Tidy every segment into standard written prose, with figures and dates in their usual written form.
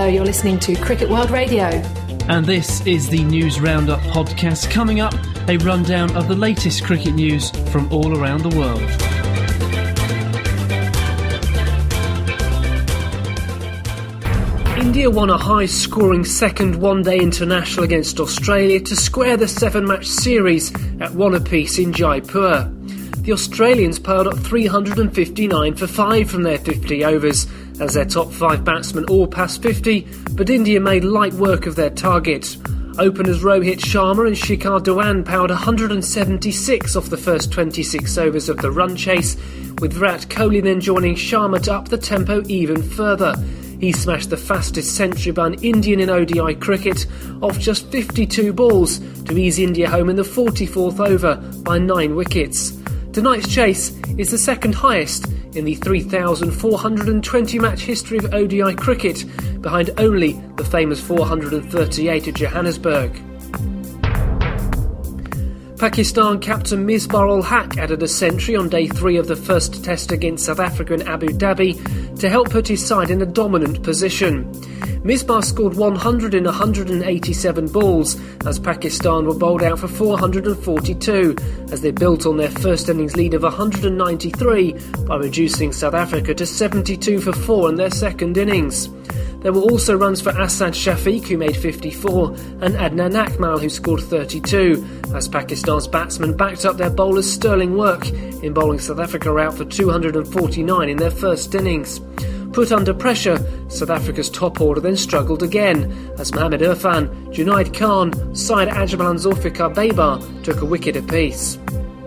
Hello, you're listening to Cricket World Radio. And this is the News Roundup podcast. Coming up, a rundown of the latest cricket news from all around the world. India won a high-scoring second one-day international against Australia to square the 7-match series at one apiece in Jaipur. The Australians piled up 359 for 5 from their 50 overs, as their top 5 batsmen all passed 50, but India made light work of their target. Openers Rohit Sharma and Shikhar Dhawan powered 176 off the first 26 overs of the run chase, with Virat Kohli then joining Sharma to up the tempo even further. He smashed the fastest century by an Indian in ODI cricket off just 52 balls to ease India home in the 44th over by 9 wickets. Tonight's chase is the second highest in the 3,420 match history of ODI cricket, behind only the famous 438 at Johannesburg. Pakistan captain Misbah-ul Haq added a century on day 3 of the first test against South Africa in Abu Dhabi to help put his side in a dominant position. Misbah scored 100 in 187 balls as Pakistan were bowled out for 442 as they built on their first innings lead of 193 by reducing South Africa to 72 for 4 in their second innings. There were also runs for Asad Shafiq, who made 54, and Adnan Akmal, who scored 32, as Pakistan's batsmen backed up their bowlers' sterling work in bowling South Africa out for 249 in their first innings. Put under pressure, South Africa's top order then struggled again, as Mohamed Irfan, Junaid Khan, Syed Ajmal and Zulfikar Babar took a wicket apiece.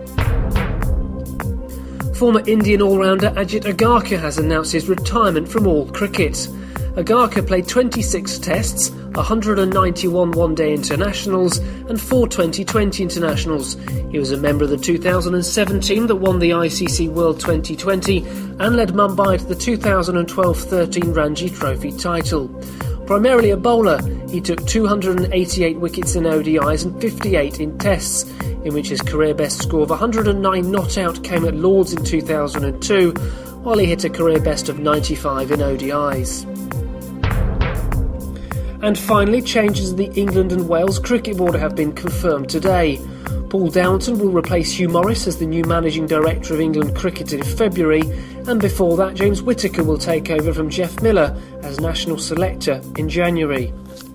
Former Indian all-rounder Ajit Agarkar has announced his retirement from all cricket. Agarkar played 26 tests, 191 one-day internationals and 4 T20 internationals. He was a member of the 2007 team that won the ICC World 2020 and led Mumbai to the 2012-13 Ranji Trophy title. Primarily a bowler, he took 288 wickets in ODIs and 58 in tests, in which his career best score of 109 not out came at Lords in 2002, while he hit a career best of 95 in ODIs. And finally, changes in the England and Wales Cricket Board have been confirmed today. Paul Downton will replace Hugh Morris as the new Managing Director of England Cricket in February, and before that James Whittaker will take over from Jeff Miller as National Selector in January.